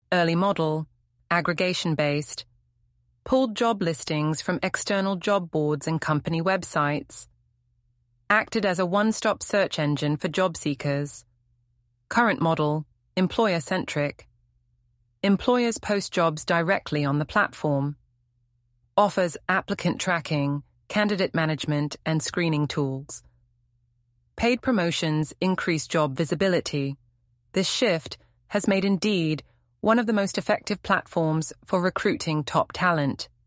Early model, aggregation-based. Pulled job listings from external job boards and company websites. Acted as a one-stop search engine for job seekers. Current model, employer-centric. Employers post jobs directly on the platform. Offers applicant tracking, candidate management, and screening tools. Paid promotions increase job visibility. This shift has made Indeed one of the most effective platforms for recruiting top talent.